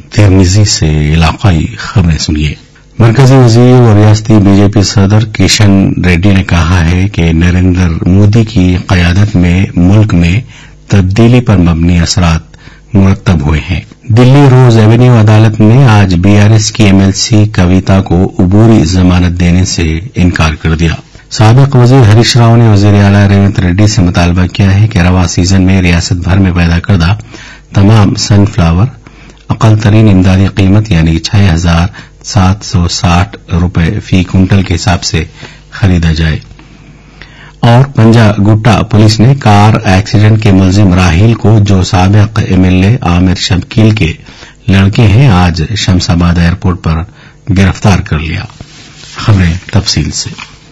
तिरमिजी से इलाकाई खबरें सुनिए। मरकजी वजीर और रियासती बीजेपी सदर किशन रेड्डी ने कहा है कि नरेंद्र मोदी की क़यादत में मुल्क में तब्दीली पर मबनी असरात मुरतब हुए हैं। दिल्ली रोज एवेन्यू अदालत ने आज बीआरएस की एमएलसी कविता को अबूरी जमानत देने से इनकार कर दिया। साबिक वजीर हरीश राव ने वजीर आला रेवंत रेड्डी से मुतालबा किया है कि रवा सीजन में रियासत भर में पैदा करदा तमाम सनफ्लावर अकल तरीन इमदादी कीमत यानी 6,760 रुपए फी कुंटल के हिसाब से खरीदा जाए। और पंजा गुट्टा पुलिस ने कार एक्सीडेंट के मुलजिम राहिल को, जो साबिक एमएलए आमिर शबकील के लड़के हैं, आज शमशाबाद एयरपोर्ट पर गिरफ्तार कर लिया। खबरें तफसील से।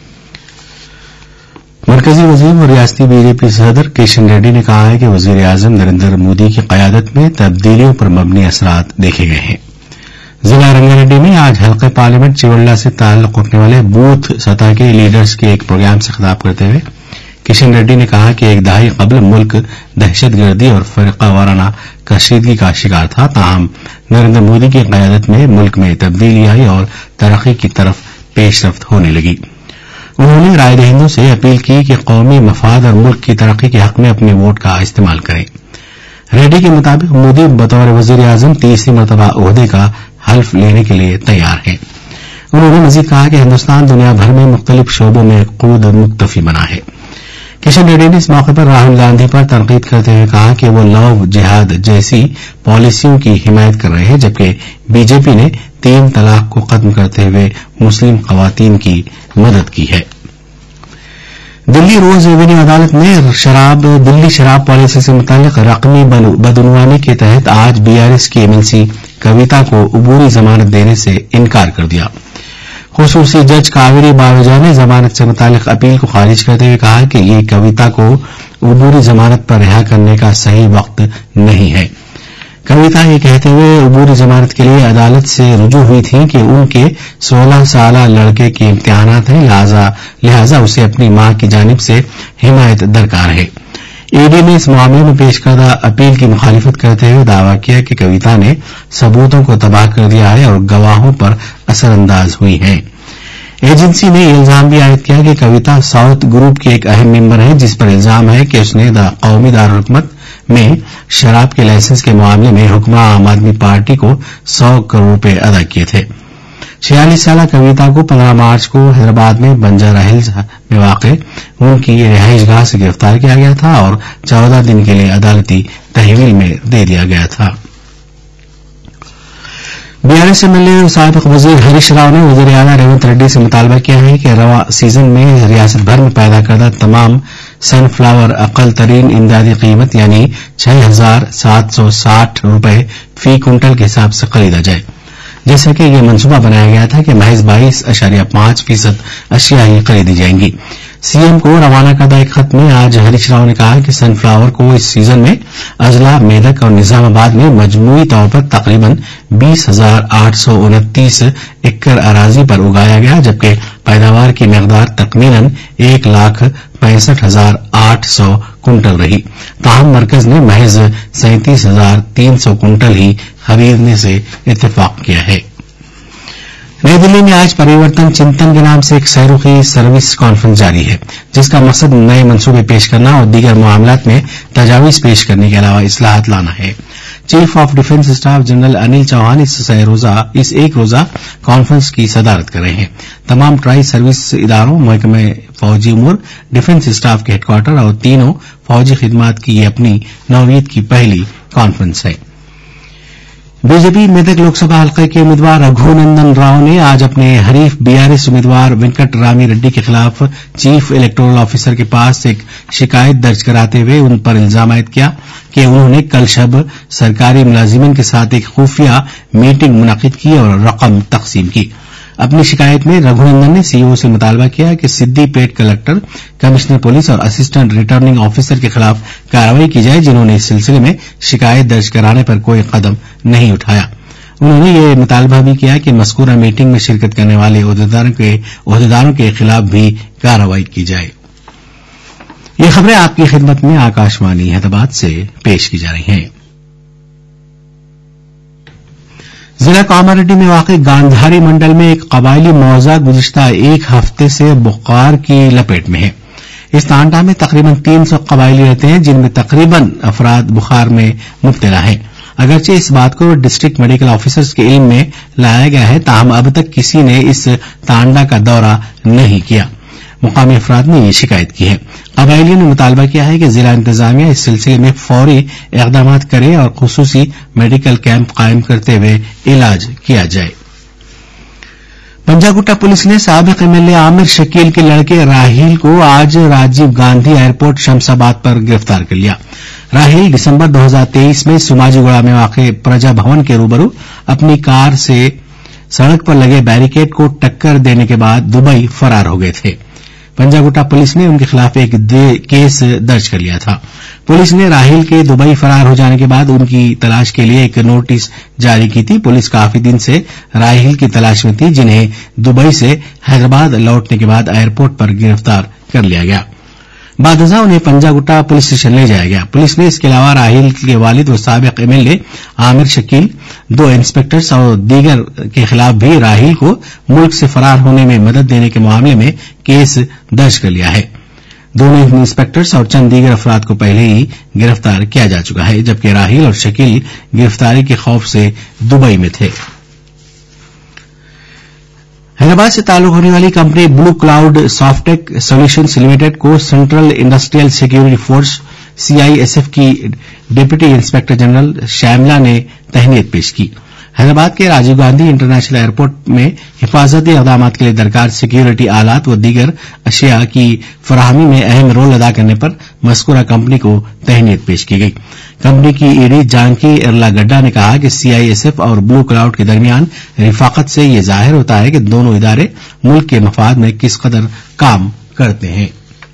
मरकजी वजीर और रियासती बीजेपी सदर किशन रेड्डी ने कहा है कि वजीर आजम नरेंद्र मोदी की क़यादत में तब्दीलियों पर मबनी असरात देखे गए हैं। जिला रंगारेड्डी में आज हल्के पार्लियामेंट चिवल्ला से ताल्लुक रखने वाले बूथ सतह के लीडर्स के एक प्रोग्राम से खिताब करते हुए किशन रेड्डी ने कहा कि एक दहाई कबल मुल्क दहशतगर्दी और फरीका वाराना कशीदगी का शिकार था, ताहम नरेंद्र मोदी की क़यादत में मुल्क में तब्दीली आई और तरक्की की तरफ पेशरफ्त होने लगी। उन्होंने राय दहिंदों से अपील की कि कौमी मफाद और मुल्क की तरक्की के हक में अपने वोट का इस्तेमाल करें। रेड्डी के मुताबिक मोदी बतौर वजीर आजम तीसरी मरतबा ओहदे का हल्फ लेने के लिए तैयार हैं। उन्होंने मजीद कहा कि हिंदुस्तान दुनिया भर में मुख्तलिफ शोबों में खुद मुक्तफी बना है। किशन रेड्डी ने इस मौके पर राहुल गांधी पर तनकीद करते हुए कहा कि वो लव जिहाद जैसी पॉलिसियों की हिमायत कर रहे हैं, जबकि बीजेपी ने 3 तलाक को खत्म करते हुए मुस्लिम खवातीन की मदद की है। दिल्ली रोज एवेन्यू अदालत ने दिल्ली शराब पॉलिसी से मुतालिक रकमी बदउनवानी के तहत आज बीआरएस की एमएलसी कविता को अबूरी जमानत देने से इनकार कर दिया। खुसूसी जज कावेरी बावेजा ने जमानत से मुतालिक अपील को खारिज करते हुए कहा कि ये कविता को अबूरी जमानत पर रिहा करने का सही वक्त नहीं है। कविता ये कहते हुए अबूरी जमानत के लिए अदालत से रुजू हुई थी कि उनके 16 साला लड़के के इम्तिहानात हैं, लिहाजा उसे अपनी मां की जानिब से हिमायत दरकार है। ईडी ने इस मामले में पेश करदा अपील की मुखालिफत करते हुए दावा किया कि कविता ने सबूतों को तबाह कर दिया है और गवाहों पर असरअंदाज हुई है। एजेंसी ने यह इल्जाम भी आयद किया कि कविता साउथ ग्रुप की एक अहम मेंबर है, जिस पर इल्जाम है कि उसने कौमी दारुलहुकूमत में शराब के लाइसेंस के मामले में हुक्मरां आम आदमी पार्टी को 100 करोड़ रुपए अदा किए थे। 46 साला कविता को 15 मार्च को हैदराबाद में बंजारा हिल्स में वाक़े उनकी रिहाइशगाह से गिरफ्तार किया गया था और 14 दिन के लिए अदालती तहवील में दे दिया गया था। बीआरएस एमएलए और साबिक वजीर हरीश राव ने वजीर आला रेवंत रेड्डी से मुतालबा किया है कि रवा सीजन में रियासत भर में पैदा करदा तमाम सनफ्लावर अकल तरीन इमदादी कीमत यानी 6,760 रुपए फी कुंटल के हिसाब से खरीदा जाए। जैसा कि यह मंसूबा बनाया गया था कि महज 22.5% अशिया ही खरीदी जाएंगी। सीएम को रवाना करदा एक खत में आज हरीश राव ने कहा कि सनफ्लावर को इस सीजन में अजला, मेदक और निजामाबाद में मजमूई तौर पर तकरीबन 20,829 एकड़ अराजी पर उगाया गया, जबकि पैदावार की मकदार तकरीबन 1,65,800 कुंटल रही। ताहम मरकज ने महज 37,300 कुंटल ही खरीदने से इत्तेफाक किया है। नई दिल्ली में आज परिवर्तन चिंतन के नाम से एक सहरुखी सर्विस कॉन्फ्रेंस जारी है, जिसका मकसद नए मंसूबे पेश करना और दीगर मामलात में तजावीज पेश करने के अलावा इस्लाहात लाना है। Chief of defence staff general Anil Chauhan इस एक रोजा कॉन्फ्रेंस की सदारत कर रहे हैं। तमाम ट्राई सर्विस इदारों, महकमे फौजी उमूर, डिफेंस स्टाफ के हेडक्वार्टर और तीनों फौजी खिदमात की ये अपनी नौवीयत की पहली कॉन्फ्रेंस है। बीजेपी मेदक लोकसभा हल्के के उम्मीदवार रघुनंदन राव ने आज अपने हरीफ बीआरएस उम्मीदवार वेंकट रामी रेड्डी के खिलाफ चीफ इलेक्टोरल ऑफिसर के पास एक शिकायत दर्ज कराते हुए उन पर इल्जाम आयद किया कि उन्होंने कल शब सरकारी मुलाजिमिन के साथ एक खुफिया मीटिंग मुनक्किद की और रकम तकसीम की। अपनी शिकायत में रघुनंदन ने सीईओ से मुतालबा किया कि सिद्दीपेट कलेक्टर, कमिश्नर पुलिस और असिस्टेंट रिटर्निंग ऑफिसर के खिलाफ कार्रवाई की जाए, जिन्होंने इस सिलसिले में शिकायत दर्ज कराने पर कोई कदम नहीं उठाया। उन्होंने ये मुतालबा भी किया कि मज़कूरा मीटिंग में शिरकत करने वाले ओहदेदारों के खिलाफ भी कार्रवाई की जाए। ये खबरें आपकी खिदमत में आकाशवाणी हैदराबाद से पेश की जा रही हैं। ضلع کاماریڈی میں واقع گاندھاری منڈل میں ایک قبائلی موضع گزشتہ ایک ہفتے سے بخار کی لپیٹ میں ہے. اس تانڈا میں تقریباً 300 قبائلی رہتے ہیں، جن میں تقریباً افراد بخار میں مبتلا ہیں. اگرچہ اس بات کو ڈسٹرکٹ میڈیکل آفیسرز کے علم میں لایا گیا ہے، تاہم اب تک کسی نے اس تانڈا کا دورہ نہیں کیا. مقامی افراد نے یہ شکایت کی ہے. قبائلیوں نے مطالبہ کیا ہے کہ ضلع انتظامیہ اس سلسلے میں فوری اقدامات کرے اور خصوصی میڈیکل کیمپ قائم کرتے ہوئے علاج کیا جائے. پنجاگٹا پولیس نے سابق M L A Amir Shakeel کے لڑکے راہیل کو آج راجیو گاندھی ایئرپورٹ شمس آباد پر گرفتار کر لیا. راہیل دسمبر 2023 میں سماجی گوڑا میں واقع پرجا بھون کے روبرو اپنی کار سے سڑک پر لگے بیریکیڈ کو ٹکر دینے کے بعد دبئی فرار ہو گئے تھے. پنجاگٹا پولیس نے ان کے خلاف ایک کیس درج کر لیا تھا. پولیس نے راہیل کے دبئی فرار ہو جانے کے بعد ان کی تلاش کے لیے ایک نوٹس جاری کی تھی. پولیس کافی دن سے راہیل کی تلاش میں تھی، جنہیں دبئی سے حیدرآباد لوٹنے کے بعد ایئرپورٹ پر گرفتار کر لیا گیا. بعد ازاں انہیں پنجاگٹا پولیس اسٹیشن لے جایا گیا. پولیس نے اس کے علاوہ راہیل کے والد و سابق M L A Amir Shakeel, 2 inspectors اور دیگر کے خلاف بھی راہیل کو ملک سے فرار ہونے میں مدد دینے کے معاملے میں کیس درج کر لیا ہے. دونوں انسپیکٹرز اور چند دیگر افراد کو پہلے ہی گرفتار کیا جا چکا ہے، جبکہ راہیل اور شکیل گرفتاری کے خوف سے دبئی میں تھے. حیدرآباد سے تعلق ہونے والی company blue cloud soft tech solutions limited کو central industrial security force CISF کی ڈپٹی انسپیکٹر جنرل شاملہ نے تہنیت پیش کی. حیدرآباد کے راجیو گاندھی انٹرنیشنل ایئرپورٹ میں حفاظتی اقدامات کے لیے درکار سیکورٹی آلات و دیگر اشیاء کی فراہمی میں اہم رول ادا کرنے پر مذکورہ کمپنی کو تہنیت پیش کی گئی. کمپنی کی ED جانکی ارلا گڈا نے کہا کہ CISF اور بلو کلاؤڈ کے درمیان رفاقت سے یہ ظاہر ہوتا ہے کہ دونوں ادارے ملک کے مفاد میں کس قدر کام کرتے ہیں.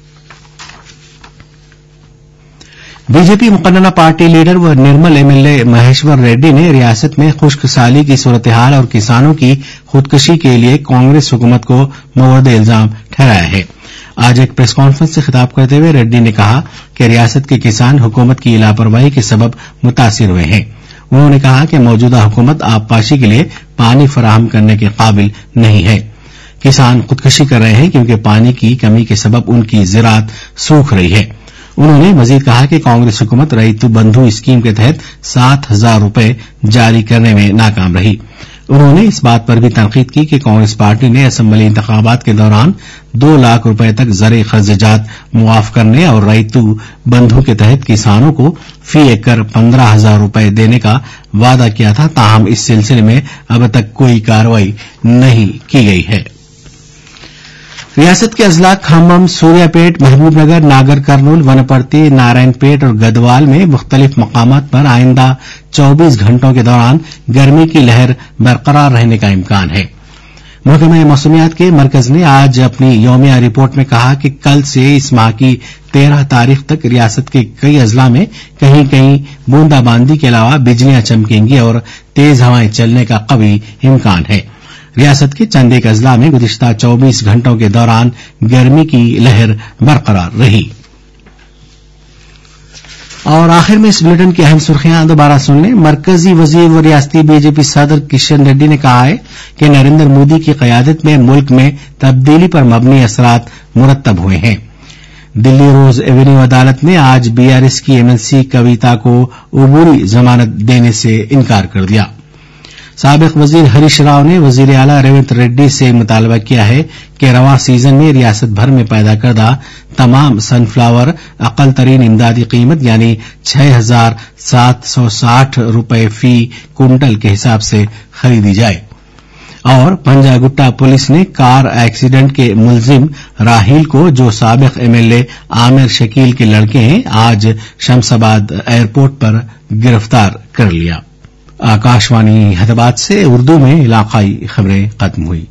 بی جے پی مقننہ پارٹی لیڈر و نرمل MLA مہیشور ریڈی نے ریاست میں خشک سالی کی صورتحال اور کسانوں کی خودکشی کے لیے کانگریس حکومت کو مورد الزام ٹھہرایا ہے. آج ایک پریس کانفرنس سے خطاب کرتے ہوئے ریڈی نے کہا کہ ریاست کے کسان حکومت کی لاپرواہی کے سبب متاثر ہوئے ہیں. انہوں نے کہا کہ موجودہ حکومت آبپاشی کے لیے پانی فراہم کرنے کے قابل نہیں ہے. کسان خودکشی کر رہے ہیں کیونکہ پانی کی کمی کے سبب ان کی زراعت سوکھ رہی ہے. انہوں نے مزید کہا کہ کانگریس حکومت ریتو بندھو اسکیم کے تحت 7,000 روپے جاری کرنے میں ناکام رہی. انہوں نے اس بات پر بھی تنقید کی کہ کانگریس پارٹی نے اسمبلی انتخابات کے دوران 2 لاکھ روپے تک زرعی خرچات معاف کرنے اور ریتو بندھو کے تحت کسانوں کو فی ایکڑ 15,000 روپے دینے کا وعدہ کیا تھا، تاہم اس سلسلے میں اب تک کوئی کارروائی نہیں کی گئی ہے. ریاست کے اضلاع کھمم، سوریا پیٹ، محبوب نگر، ناگر کرنول، ونپرتی، نارائن پیٹ اور گدوال میں مختلف مقامات پر آئندہ 24 گھنٹوں کے دوران گرمی کی لہر برقرار رہنے کا امکان ہے. محکمہ موسمیات کے مرکز نے آج اپنی یومیہ رپورٹ میں کہا کہ کل سے اس ماہ کی 13 تاریخ تک ریاست کے کئی اضلاع میں کہیں کہیں بوندا باندی کے علاوہ بجلیاں چمکیں گی اور تیز ہوائیں چلنے کا قوی امکان ہے. ریاست کے چند ایک اضلاع میں گزشتہ 24 گھنٹوں کے دوران گرمی کی لہر برقرار رہی. اور آخر میں اس بلیٹن کی اہم سرخیاں دوبارہ سن لیں. مرکزی وزیر و ریاستی BJP صدر کشن ریڈی نے کہا ہے کہ نریندر مودی کی قیادت میں ملک میں تبدیلی پر مبنی اثرات مرتب ہوئے ہیں. دلی روز ایونیو عدالت نے آج BRS کی MLC کویتا کو عبوری ضمانت دینے سے انکار کر دیا. سابق وزیر ہریش راؤ نے وزیر اعلیٰ ریونت ریڈی سے مطالبہ کیا ہے کہ رواں سیزن میں ریاست بھر میں پیدا کردہ تمام سن فلاور اقل ترین امدادی قیمت یعنی 6,760 روپے فی کنٹل کے حساب سے خریدی جائے. اور پنجاگٹا پولیس نے کار ایکسیڈنٹ کے ملزم راہیل کو، جو سابق MLA عامر شکیل کے لڑکے ہیں، آج شمس آباد ایئرپورٹ پر گرفتار کر لیا. آکاشوانی حیدرآباد سے اردو میں علاقائی خبریں ختم ہوئی.